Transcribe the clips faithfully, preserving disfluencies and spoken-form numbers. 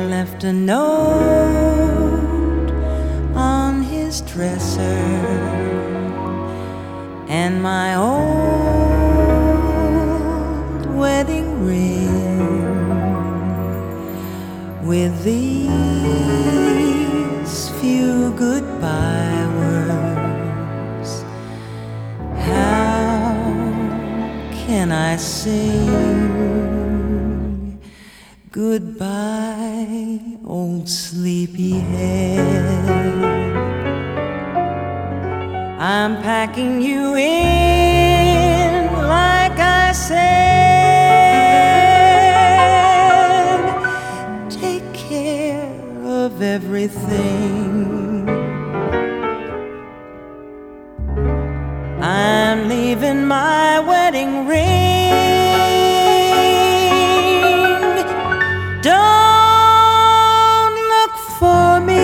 left a note on his dresser, and my old wedding ring with these few goodbye words. How can I sing goodbye, old sleepyhead? I'm packing you in, like I said. Take care of everything. I'm leaving my wedding ring. Don't look for me.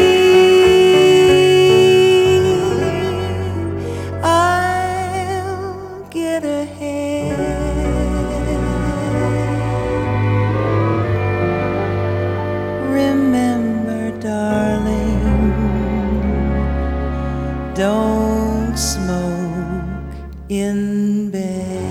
I'll get ahead. Remember, darling, don't smoke in bed.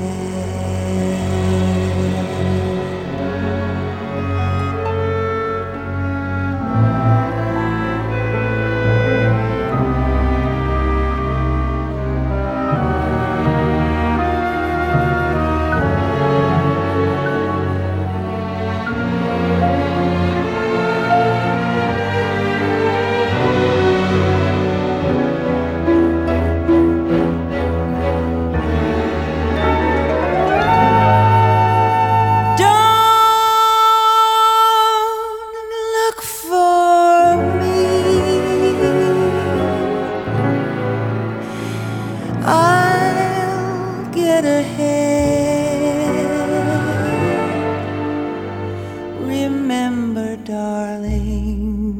I'll get ahead. Remember, darling,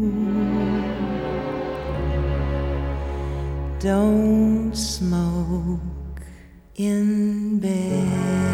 don't smoke in bed.